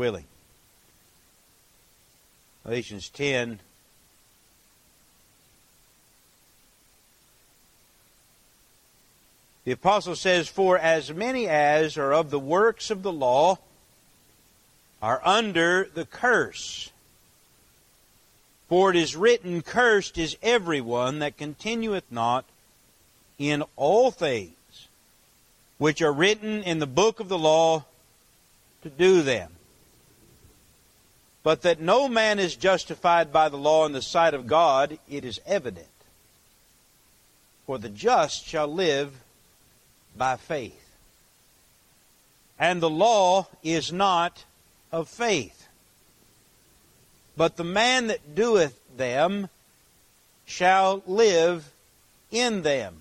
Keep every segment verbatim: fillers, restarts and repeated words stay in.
willing. Galatians ten. The apostle says, "For as many as are of the works of the law are under the curse. For it is written, Cursed is everyone that continueth not in all things which are written in the book of the law to do them. But that no man is justified by the law in the sight of God, it is evident. For the just shall live by faith. And the law is not of faith. But the man that doeth them shall live in them.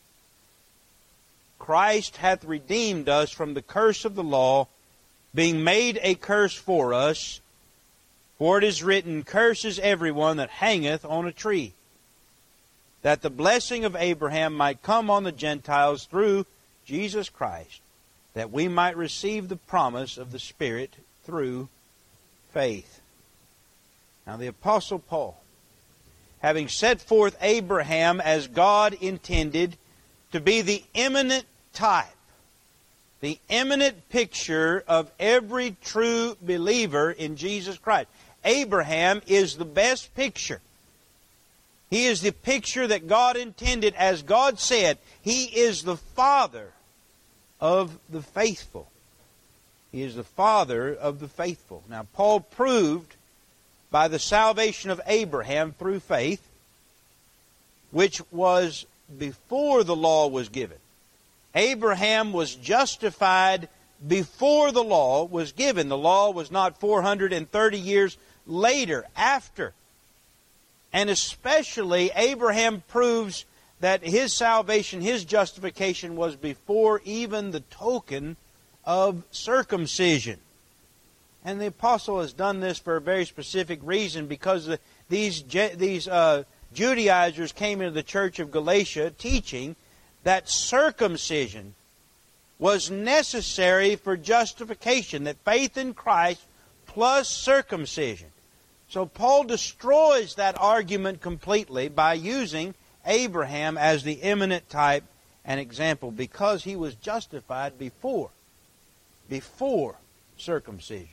Christ hath redeemed us from the curse of the law, being made a curse for us. For it is written, Cursed is everyone that hangeth on a tree, that the blessing of Abraham might come on the Gentiles through Jesus Christ, that we might receive the promise of the Spirit through faith." Now the Apostle Paul, having set forth Abraham as God intended to be the eminent type, the eminent picture of every true believer in Jesus Christ. Abraham is the best picture. He is the picture that God intended. As God said, he is the father of the faithful. He is the father of the faithful. Now, Paul proved by the salvation of Abraham through faith, which was before the law was given. Abraham was justified before the law was given. The law was not four hundred thirty years later, after. And especially, Abraham proves that his salvation, his justification, was before even the token of circumcision. And the apostle has done this for a very specific reason, because the, these these uh, Judaizers came into the church of Galatia teaching that circumcision was necessary for justification, that faith in Christ plus circumcision. So Paul destroys that argument completely by using Abraham as the eminent type and example, because he was justified before, before circumcision.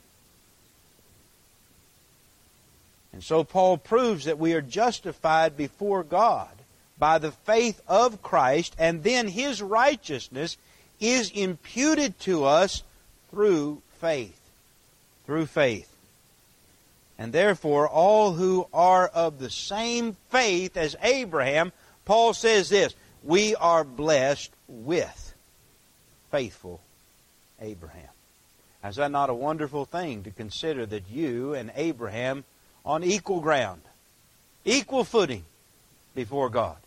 And so Paul proves that we are justified before God by the faith of Christ, and then His righteousness is imputed to us through faith. Through faith. And therefore, all who are of the same faith as Abraham, Paul says this, we are blessed with faithful Abraham. Is that not a wonderful thing to consider, that you and Abraham on equal ground, equal footing before God?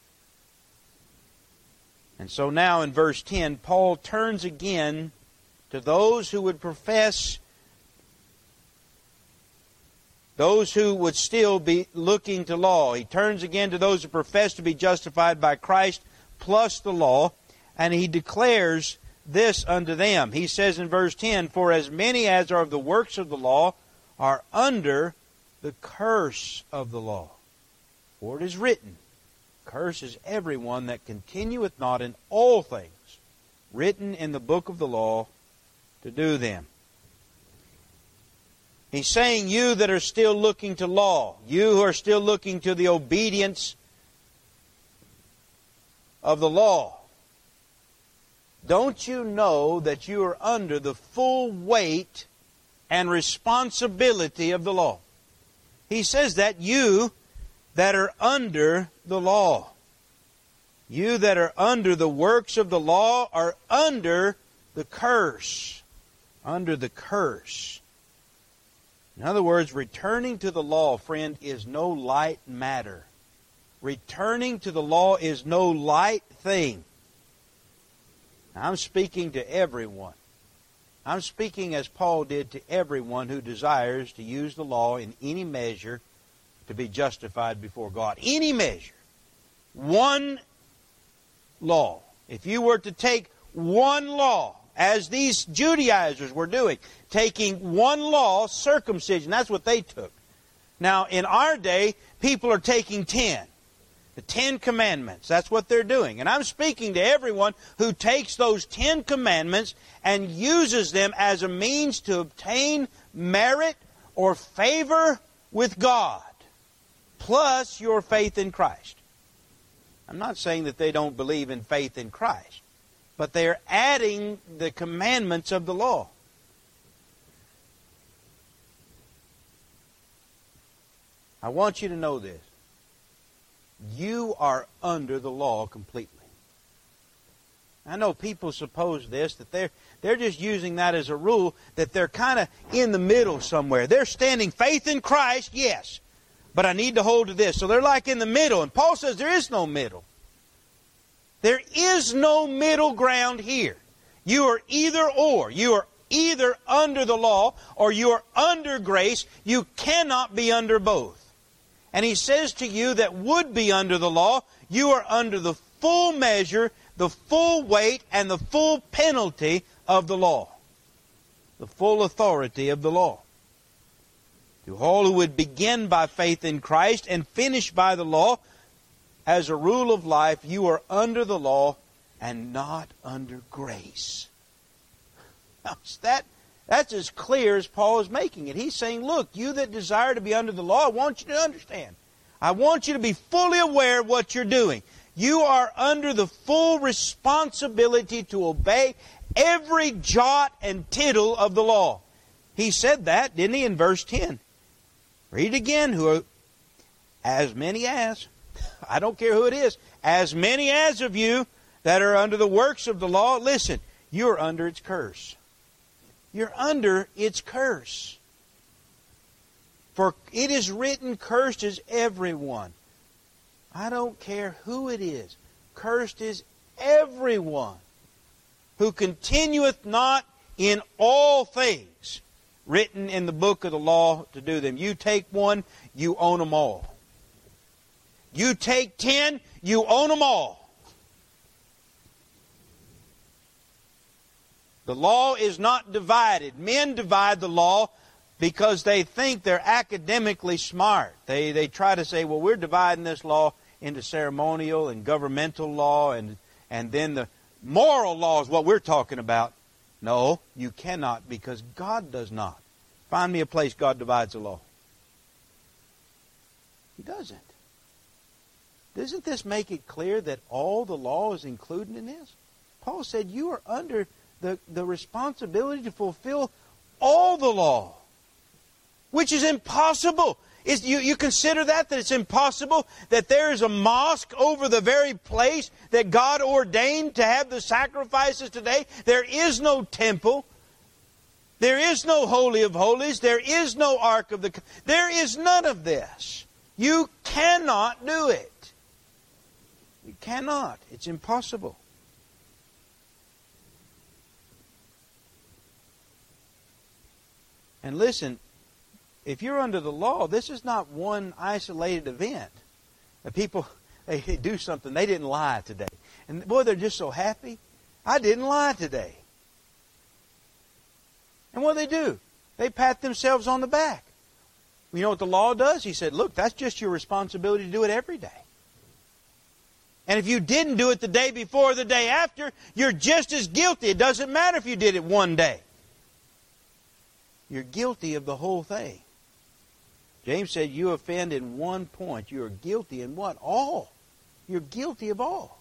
And so now in verse ten, Paul turns again to those who would profess, those who would still be looking to law. He turns again to those who profess to be justified by Christ plus the law, and he declares this unto them. He says in verse ten, For as many as are of the works of the law are under the curse of the law. For it is written, Cursed is everyone that continueth not in all things written in the book of the law to do them. He's saying, you that are still looking to law, you who are still looking to the obedience of the law, don't you know that you are under the full weight and responsibility of the law? He says that you that are under the law, you that are under the works of the law are under the curse. Under the curse. In other words, returning to the law, friend, is no light matter. Returning to the law is no light thing. Now, I'm speaking to everyone. I'm speaking as Paul did to everyone who desires to use the law in any measure to be justified before God. Any measure. One law. If you were to take one law as these Judaizers were doing, taking one law, circumcision. That's what they took. Now, in our day, people are taking ten. The Ten Commandments. That's what they're doing. And I'm speaking to everyone who takes those Ten Commandments and uses them as a means to obtain merit or favor with God, plus your faith in Christ. I'm not saying that they don't believe in faith in Christ, but they're adding the commandments of the law. I want you to know this. You are under the law completely. I know people suppose this, that they're, they're just using that as a rule, that they're kind of in the middle somewhere. They're standing faith in Christ, yes, but I need to hold to this. So they're like in the middle, and Paul says there is no middle. There is no middle ground here. You are either or. You are either under the law or you are under grace. You cannot be under both. And he says to you that would be under the law, you are under the full measure, the full weight, and the full penalty of the law. The full authority of the law. To all who would begin by faith in Christ and finish by the law, as a rule of life, you are under the law and not under grace. Now, that, that's as clear as Paul is making it. He's saying, look, you that desire to be under the law, I want you to understand. I want you to be fully aware of what you're doing. You are under the full responsibility to obey every jot and tittle of the law. He said that, didn't he, in verse ten? Read it again. Who are, as many as, I don't care who it is, as many as of you that are under the works of the law, listen, you're under its curse. You're under its curse. For it is written, cursed is everyone. I don't care who it is. Cursed is everyone who continueth not in all things written in the book of the law to do them. You take one, you own them all. You take ten, you own them all. The law is not divided. Men divide the law because they think they're academically smart. They, they try to say, well, we're dividing this law into ceremonial and governmental law, and, and then the moral law is what we're talking about. No, you cannot, because God does not. Find me a place God divides the law. He doesn't. Doesn't this make it clear that all the law is included in this? Paul said you are under the, the responsibility to fulfill all the law, which is impossible. Is you, you consider that, that it's impossible that there is a mosque over the very place that God ordained to have the sacrifices today? There is no temple. There is no Holy of Holies. There is no Ark of the... There is none of this. You cannot do it. You cannot. It's impossible. And listen, if you're under the law, this is not one isolated event. The people, they do something, they didn't lie today. And boy, they're just so happy. I didn't lie today. And what do they do? They pat themselves on the back. You know what the law does? He said, look, that's just your responsibility to do it every day. And if you didn't do it the day before or the day after, you're just as guilty. It doesn't matter if you did it one day. You're guilty of the whole thing. James said you offend in one point. You are guilty in what? All. You're guilty of all.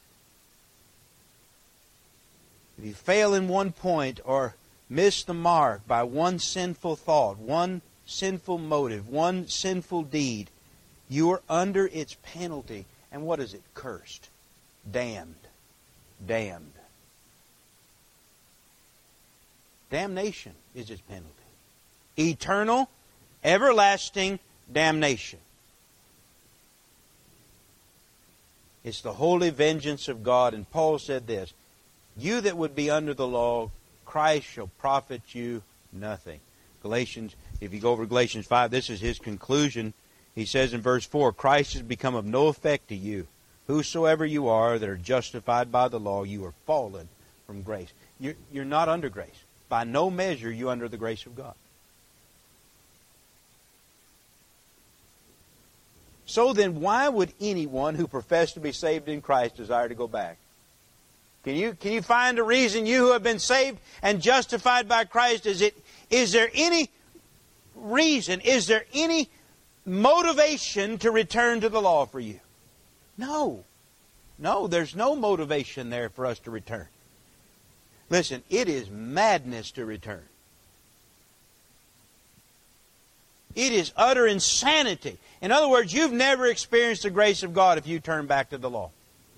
If you fail in one point or miss the mark by one sinful thought, one sinful motive, one sinful deed, you are under its penalty. And what is it? Cursed. Damned. Damned. Damnation is its penalty. Eternal, everlasting damnation. It's the holy vengeance of God. And Paul said this, you that would be under the law, Christ shall profit you nothing. Galatians, if you go over Galatians five, this is his conclusion. He says in verse four, Christ has become of no effect to you. Whosoever you are that are justified by the law, you are fallen from grace. You're, you're not under grace. By no measure are you under the grace of God. So then, why would anyone who professed to be saved in Christ desire to go back? Can you, can you find a reason, you who have been saved and justified by Christ, is it, is there any reason, is there any motivation to return to the law for you? No. No, there's no motivation there for us to return. Listen, it is madness to return. It is utter insanity. In other words, you've never experienced the grace of God if you turn back to the law.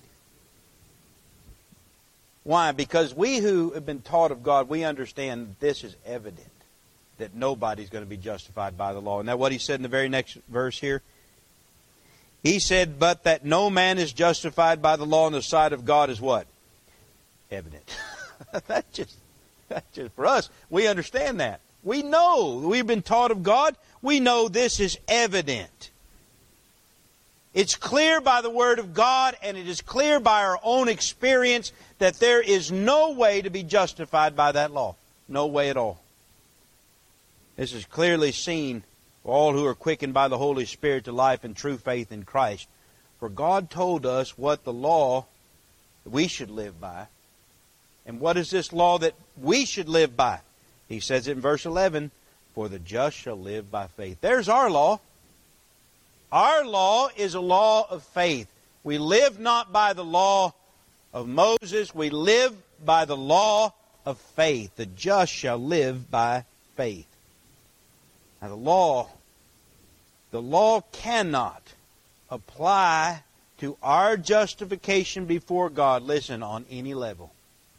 Why? Because we who have been taught of God, we understand this is evident, that nobody's going to be justified by the law. And that's what he said in the very next verse here. He said, but that no man is justified by the law in the sight of God is what? Evident. That's just, that's just for us. We understand that. We know. We've been taught of God. We know this is evident. It's clear by the Word of God, and it is clear by our own experience that there is no way to be justified by that law. No way at all. This is clearly seen for all who are quickened by the Holy Spirit to life and true faith in Christ. For God told us what the law we should live by. And what is this law that we should live by? He says it in verse eleven, for the just shall live by faith. There's our law. Our law is a law of faith. We live not by the law of Moses. We live by the law of faith. The just shall live by faith. Now the law, the law cannot apply to our justification before God, listen, on any level.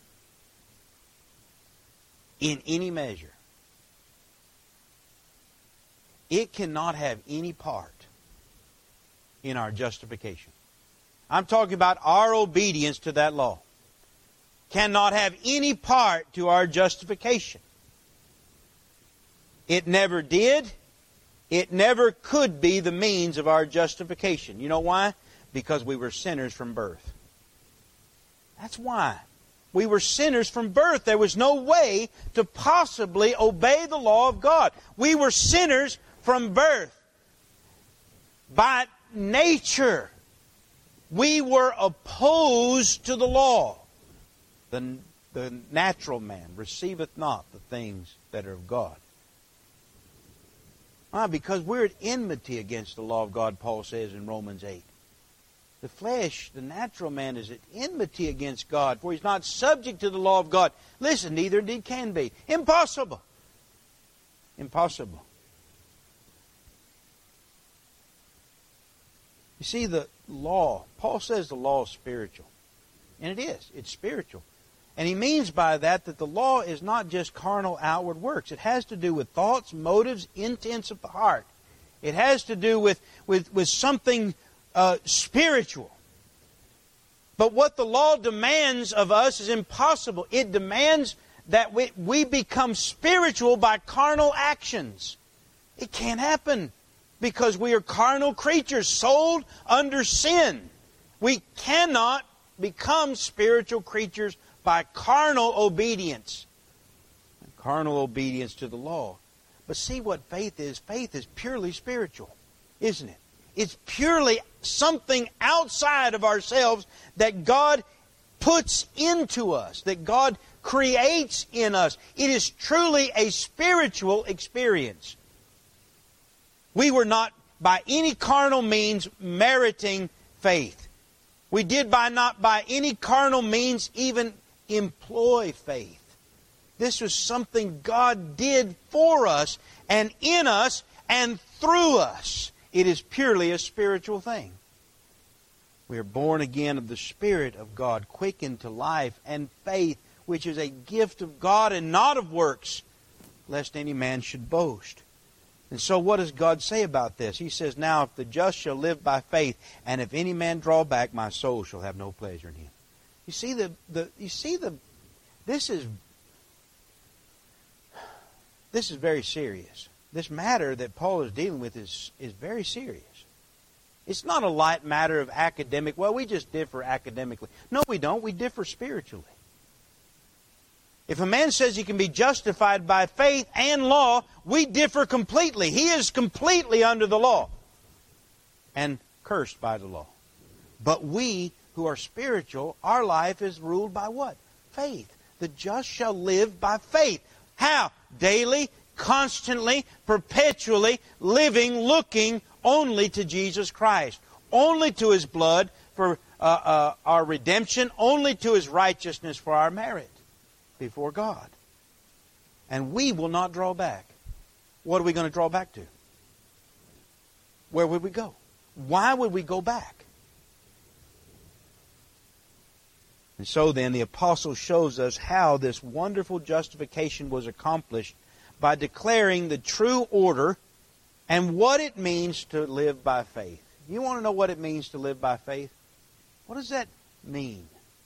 In any measure. It cannot have any part in our justification. I'm talking about our obedience to that law. Cannot have any part to our justification. It never did. It never could be the means of our justification. You know why? Because we were sinners from birth. That's why. We were sinners from birth. There was no way to possibly obey the law of God. We were sinners from birth. By nature, we were opposed to the law. The, the natural man receiveth not the things that are of God. Why? Because we're at enmity against the law of God, Paul says in Romans eight. The flesh, the natural man, is at enmity against God, for he's not subject to the law of God. Listen, neither indeed can be. Impossible. Impossible. You see, the law, Paul says the law is spiritual. And it is. It's spiritual. And he means by that that the law is not just carnal outward works. It has to do with thoughts, motives, intents of the heart. It has to do with, with, with something uh, spiritual. But what the law demands of us is impossible. It demands that we, we become spiritual by carnal actions. It can't happen because we are carnal creatures sold under sin. We cannot become spiritual creatures by carnal obedience. Carnal obedience to the law. But see what faith is. Faith is purely spiritual, isn't it? It's purely something outside of ourselves that God puts into us, that God creates in us. It is truly a spiritual experience. We were not by any carnal means meriting faith. We did by not by any carnal means even employ faith. This was something God did for us and in us and through us. It is purely a spiritual thing. We are born again of the Spirit of God, quickened to life and faith, which is a gift of God and not of works, lest any man should boast. And so what does God say about this? He says, now if the just shall live by faith, and if any man draw back, my soul shall have no pleasure in him. You see the, the you see the this is this is very serious. This matter that Paul is dealing with is, is very serious. It's not a light matter of academic, well, we just differ academically. No, we don't. We differ spiritually. If a man says he can be justified by faith and law, we differ completely. He is completely under the law and cursed by the law. But we who are spiritual, our life is ruled by what? Faith. The just shall live by faith. How? Daily, constantly, perpetually living, looking only to Jesus Christ. Only to His blood for uh, uh, our redemption. Only to His righteousness for our merit before God. And we will not draw back. What are we going to draw back to? Where would we go? Why would we go back? And so then the apostle shows us how this wonderful justification was accomplished by declaring the true order and what it means to live by faith. You want to know what it means to live by faith? What does that mean?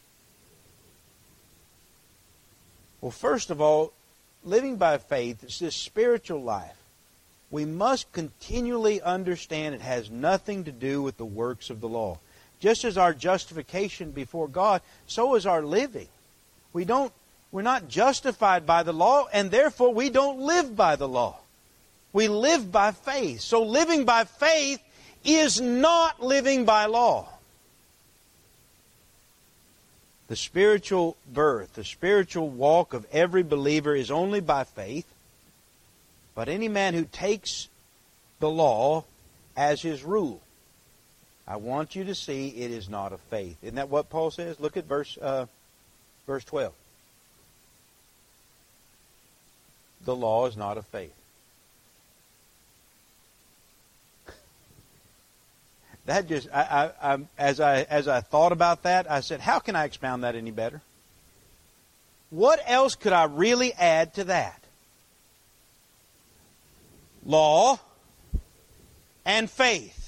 Well, first of all, living by faith is this spiritual life. We must continually understand it has nothing to do with the works of the law. Just as our justification before God, so is our living. We don't, we're not justified by the law, and therefore we don't live by the law. We live by faith. So living by faith is not living by law. The spiritual birth, the spiritual walk of every believer is only by faith. But any man who takes the law as his rule, I want you to see it is not of faith. Isn't that what Paul says? Look at verse uh, verse twelve. The law is not of faith. That just, I, I, I, as I as I thought about that, I said, how can I expound that any better? What else could I really add to that? Law and faith.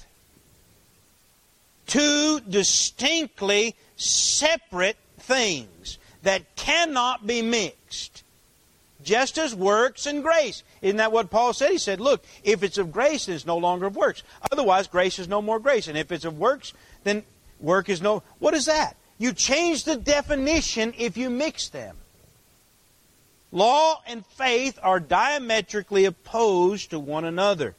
Two distinctly separate things that cannot be mixed. Just as works and grace. Isn't that what Paul said? He said, look, if it's of grace, then it's no longer of works. Otherwise, grace is no more grace. And if it's of works, then work is no... What is that? You change the definition if you mix them. Law and faith are diametrically opposed to one another.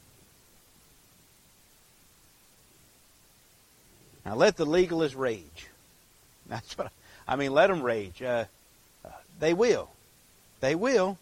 Now let the legalists rage. That's what I, I mean. Let them rage. Uh, uh, they will. They will.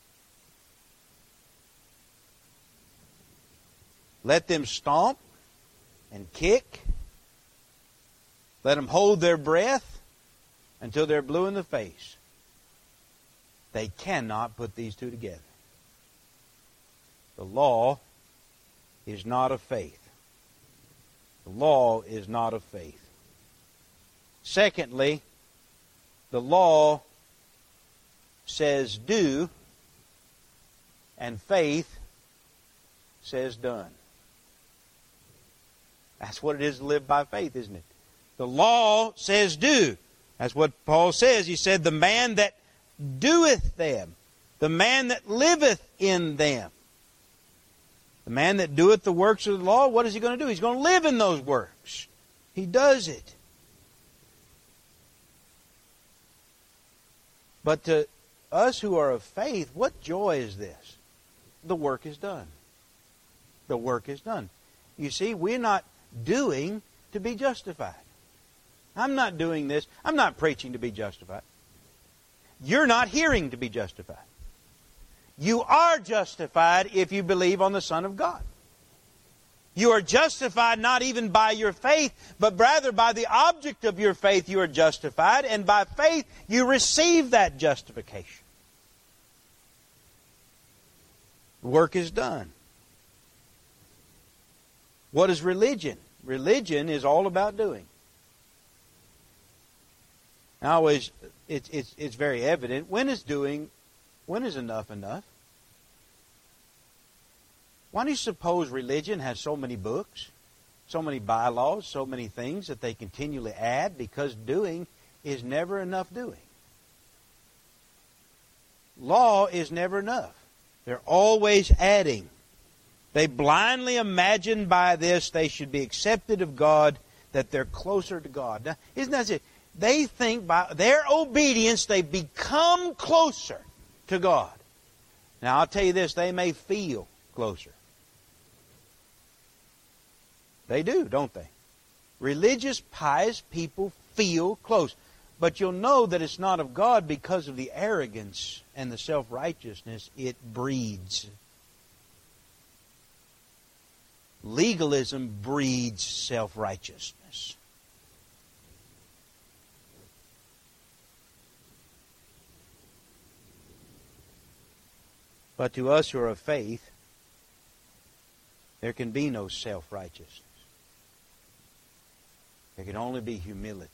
Let them stomp and kick. Let them hold their breath until they're blue in the face. They cannot put these two together. The law is not of faith. The law is not of faith. Secondly, the law says do, and faith says done. That's what it is to live by faith, isn't it? The law says do. That's what Paul says. He said, the man that doeth them, the man that liveth in them. The man that doeth the works of the law, what is he going to do? He's going to live in those works. He does it. But to us who are of faith, what joy is this? The work is done. The work is done. You see, we're not doing to be justified. I'm not doing this. I'm not preaching to be justified. You're not hearing to be justified. You are justified if you believe on the Son of God. You are justified not even by your faith, but rather by the object of your faith you are justified, and by faith you receive that justification. The work is done. What is religion? Religion is all about doing. I always, it's it's it's very evident. When is doing, when is enough enough? Why do you suppose religion has so many books, so many bylaws, so many things that they continually add? Because doing is never enough doing. Law is never enough. They're always adding. They blindly imagine by this they should be accepted of God, that they're closer to God. Now, isn't that it? they think by their obedience they become closer to God. Now I'll tell you this, they may feel closer. They do, don't they? Religious, pious people feel close. But you'll know that it's not of God because of the arrogance and the self-righteousness it breeds. Legalism breeds self-righteousness. But to us who are of faith, there can be no self-righteousness. There can only be humility.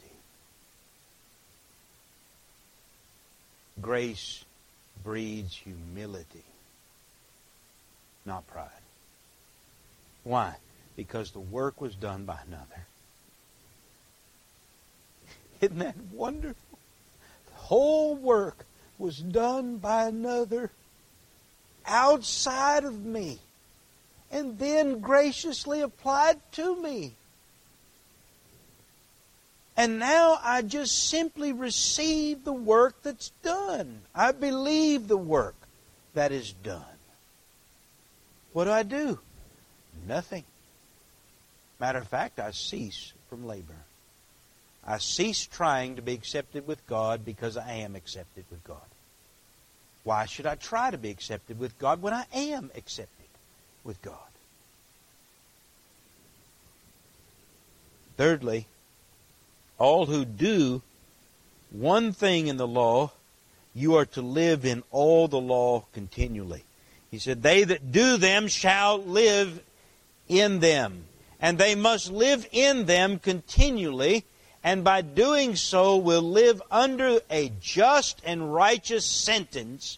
Grace breeds humility, not pride. Why? Because the work was done by another. Isn't that wonderful? The whole work was done by another outside of me, and then graciously applied to me. And now I just simply receive the work that's done. I believe the work that is done. What do I do? Nothing. Matter of fact, I cease from labor. I cease trying to be accepted with God because I am accepted with God. Why should I try to be accepted with God when I am accepted with God? Thirdly, all who do one thing in the law, you are to live in all the law continually. He said, they that do them shall live in them. And they must live in them continually, and by doing so will live under a just and righteous sentence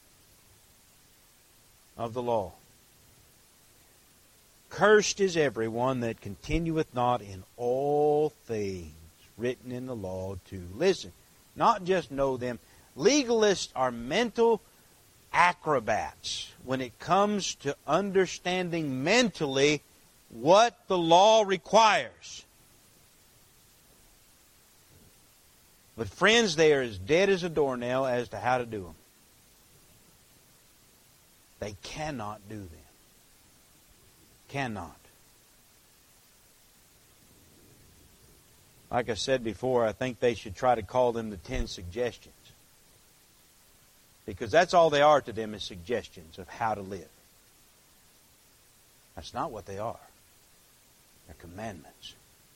of the law. Cursed is everyone that continueth not in all things written in the law to, listen, not just know them. Legalists are mental acrobats when it comes to understanding mentally what the law requires. But friends, they are as dead as a doornail as to how to do them. They cannot do them. Cannot. Like I said before, I think they should try to call them the ten suggestions. Because that's all they are to them, is suggestions of how to live. That's not what they are. They're commandments.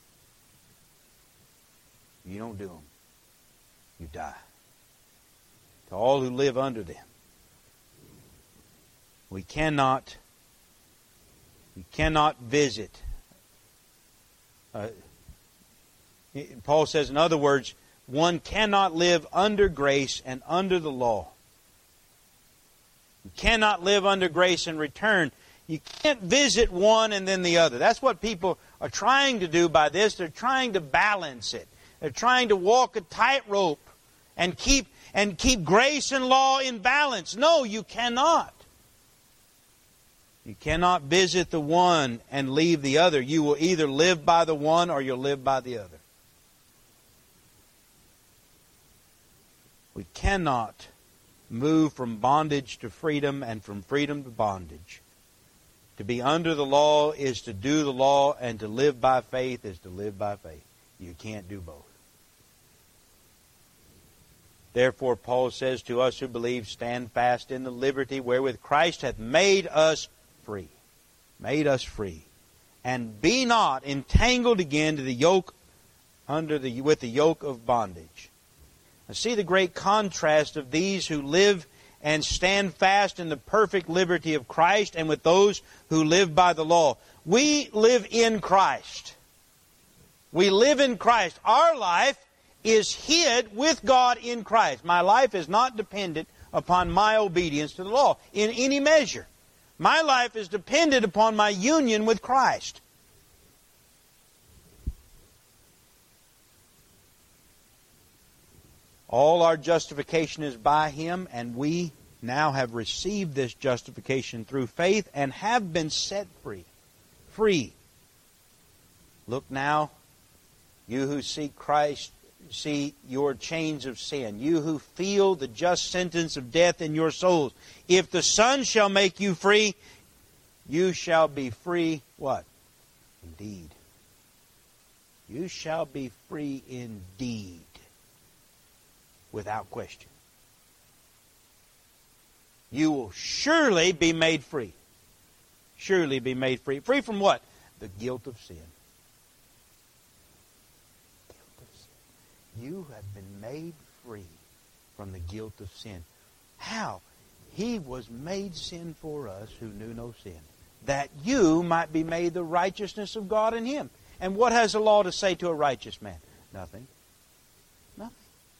You don't do them, you die. To all who live under them. We cannot, we cannot visit. Uh, Paul says, in other words, one cannot live under grace and under the law. You cannot live under grace and return. You can't visit one and then the other. That's what people are trying to do by this. They're trying to balance it. They're trying to walk a tightrope and keep and keep grace and law in balance. No, you cannot. You cannot visit the one and leave the other. You will either live by the one or you'll live by the other. We cannot move from bondage to freedom and from freedom to bondage. To be under the law is to do the law, and to live by faith is to live by faith. You can't do both. Therefore, Paul says to us who believe, stand fast in the liberty wherewith Christ hath made us free. Made us free. And be not entangled again to the yoke under the with the yoke of bondage. Now see the great contrast of these who live and stand fast in the perfect liberty of Christ and with those who live by the law. We live in Christ. We live in Christ. Our life is hid with God in Christ. My life is not dependent upon my obedience to the law in any measure. My life is dependent upon my union with Christ. All our justification is by Him, and we now have received this justification through faith and have been set free. Free. Look now, you who seek Christ, see your chains of sin, you who feel the just sentence of death in your souls. If the Son shall make you free, you shall be free, what? Indeed. You shall be free indeed, without question. You will surely be made free. Surely be made free. Free from what? The guilt of sin. Guilt of sin. You have been made free from the guilt of sin. How? He was made sin for us who knew no sin, that you might be made the righteousness of God in Him. And what has the law to say to a righteous man? Nothing. Nothing.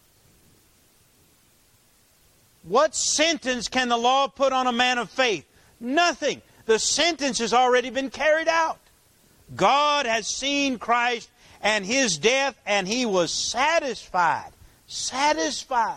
What sentence can the law put on a man of faith? Nothing. The sentence has already been carried out. God has seen Christ and His death, and He was satisfied, satisfied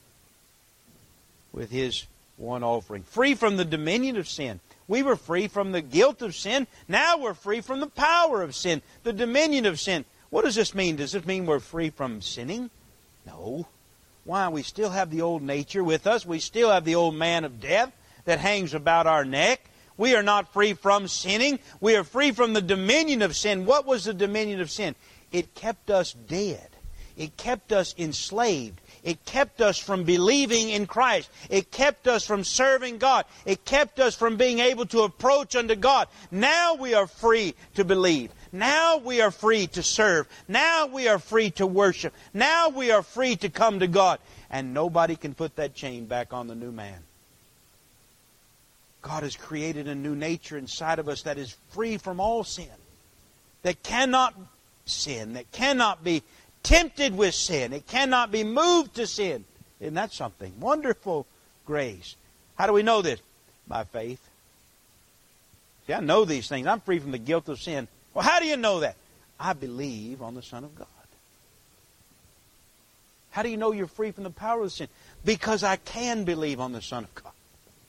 with His one offering. Free from the dominion of sin. We were free from the guilt of sin. Now we're free from the power of sin, the dominion of sin. What does this mean? Does this mean we're free from sinning? No. Why? We still have the old nature with us. We still have the old man of death that hangs about our neck. We are not free from sinning. We are free from the dominion of sin. What was the dominion of sin? It kept us dead. It kept us enslaved. It kept us from believing in Christ. It kept us from serving God. It kept us from being able to approach unto God. Now we are free to believe. Now we are free to serve. Now we are free to worship. Now we are free to come to God. And nobody can put that chain back on the new man. God has created a new nature inside of us that is free from all sin, that cannot sin, that cannot be tempted with sin. It cannot be moved to sin. Isn't that something? Wonderful grace. How do we know this? By faith. See, I know these things. I'm free from the guilt of sin. Well, how do you know that? I believe on the Son of God. How do you know you're free from the power of sin? Because I can believe on the Son of God.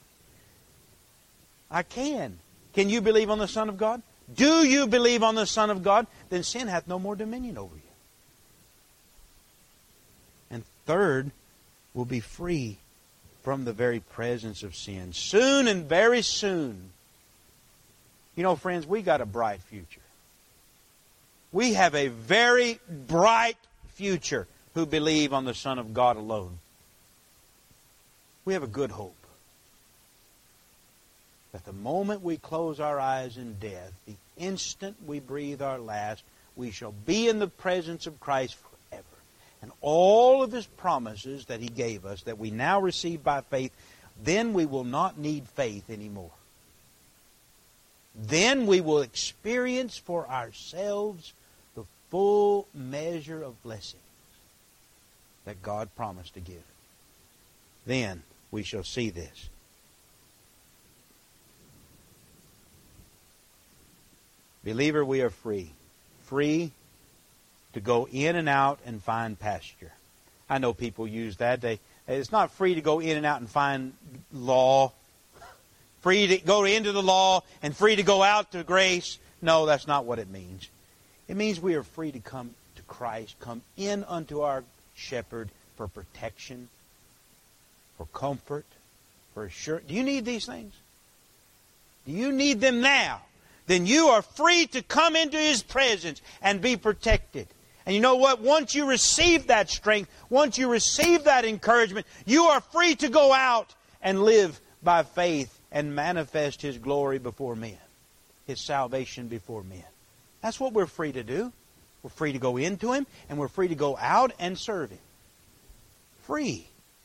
I can. Can you believe on the Son of God? Do you believe on the Son of God? Then sin hath no more dominion over you. And third, we'll be free from the very presence of sin. Soon and very soon. You know, friends, we got a bright future. We have a very bright future who believe on the Son of God alone. We have a good hope. That the moment we close our eyes in death, the instant we breathe our last, we shall be in the presence of Christ forever. And all of His promises that He gave us, that we now receive by faith, then we will not need faith anymore. Then we will experience for ourselves the full measure of blessings that God promised to give. Then we shall see this. Believer, we are free. Free to go in and out and find pasture. I know people use that. They, it's not free to go in and out and find law. Free to go into the law and free to go out to grace. No, that's not what it means. It means we are free to come to Christ, come in unto our shepherd for protection, for comfort, for assurance. Do you need these things? Do you need them now? Then you are free to come into His presence and be protected. And you know what? Once you receive that strength, once you receive that encouragement, you are free to go out and live by faith and manifest His glory before men, His salvation before men. That's what we're free to do. We're free to go into Him, and we're free to go out and serve Him. Free.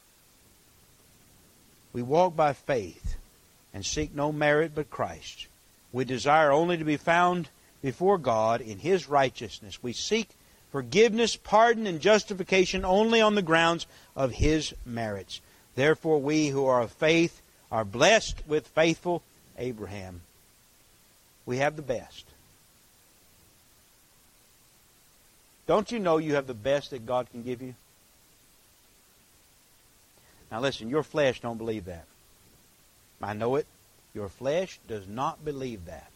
We walk by faith and seek no merit but Christ. We desire only to be found before God in His righteousness. We seek forgiveness, pardon, and justification only on the grounds of His merits. Therefore, we who are of faith are blessed with faithful Abraham. We have the best. Don't you know you have the best that God can give you? Now listen, your flesh don't believe that. I know it. Your flesh does not believe that.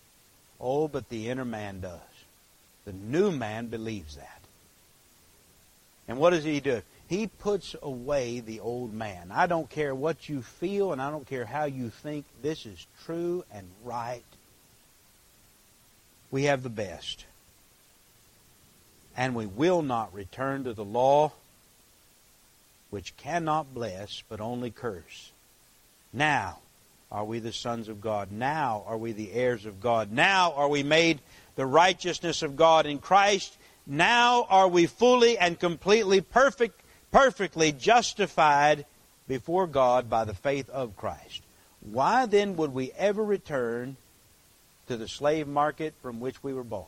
Oh, but the inner man does. The new man believes that. And what does He do? He puts away the old man. I don't care what you feel, and I don't care how you think. This is true and right. We have the best. And we will not return to the law, which cannot bless, but only curse. Now are we the sons of God. Now are we the heirs of God. Now are we made the righteousness of God in Christ. Now are we fully and completely perfect, perfectly justified before God by the faith of Christ. Why then would we ever return to the slave market from which we were bought?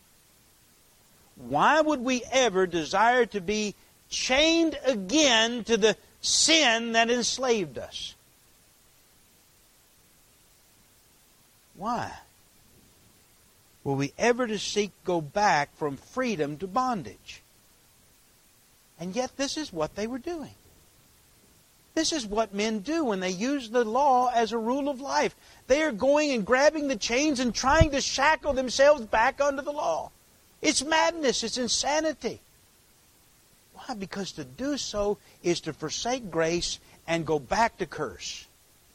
Why would we ever desire to be chained again to the sin that enslaved us? Why? Will we ever to seek go back from freedom to bondage? And yet this is what they were doing. This is what men do when they use the law as a rule of life. They are going and grabbing the chains and trying to shackle themselves back under the law. It's madness. It's insanity. Why? Because to do so is to forsake grace and go back to curse.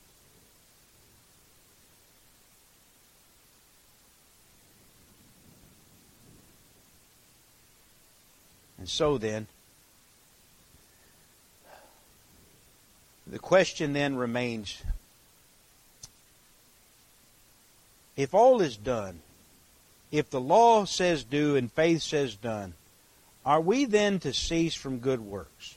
And so then, the question then remains, if all is done, if the law says do and faith says done, are we then to cease from good works?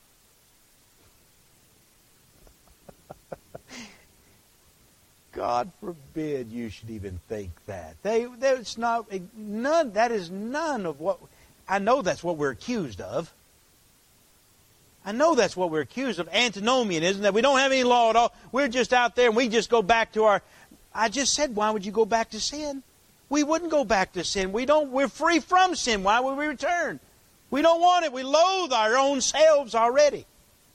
God forbid you should even think that. They, that's not none. That is none of what. I know that's what we're accused of. I know that's what we're accused of. Antinomianism, that we don't have any law at all. We're just out there and we just go back to our... I just said, why would you go back to sin? We wouldn't go back to sin. We don't, we're free from sin. Why would we return? We don't want it. We loathe our own selves already.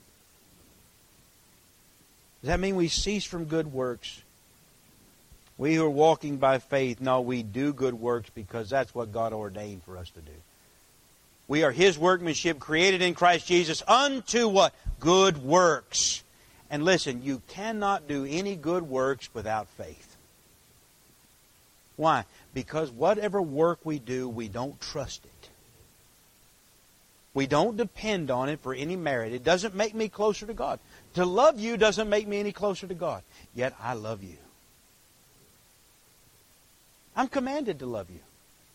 Does that mean we cease from good works? We who are walking by faith, no, we do good works because that's what God ordained for us to do. We are His workmanship, created in Christ Jesus unto what? Good works. And listen, you cannot do any good works without faith. Why? Because whatever work we do, we don't trust it. We don't depend on it for any merit. It doesn't make me closer to God. To love you doesn't make me any closer to God. Yet I love you. I'm commanded to love you.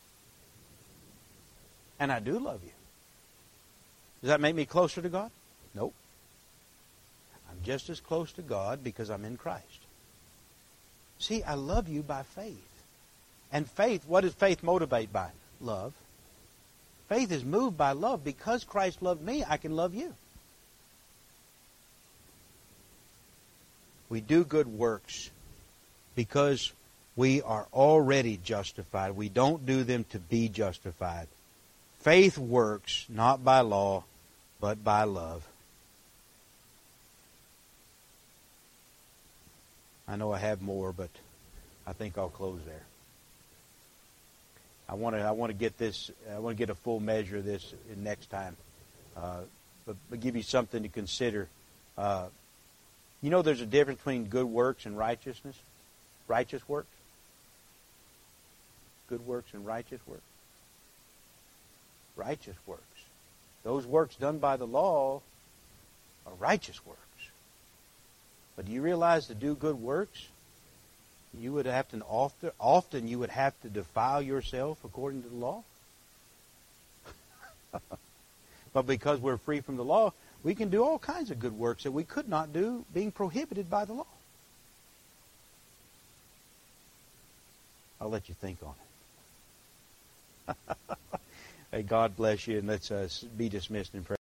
And I do love you. Does that make me closer to God? Nope. I'm just as close to God because I'm in Christ. See, I love you by faith. And faith, what does faith motivate by? Love. Faith is moved by love. Because Christ loved me, I can love you. We do good works because we are already justified. We don't do them to be justified. Faith works not by law, but by love. I know I have more, but I think I'll close there. I want to. I want to get this. I want to get a full measure of this next time, uh, but, but give you something to consider. Uh, you know, there's a difference between good works and righteousness. Righteous works. Good works and righteous works. Righteous works. Those works done by the law are righteous works. But do you realize to do good works, you would have to often, often you would have to defile yourself according to the law? But because we're free from the law, we can do all kinds of good works that we could not do being prohibited by the law. I'll let you think on it. Hey, God bless you, and let's uh, be dismissed in prayer.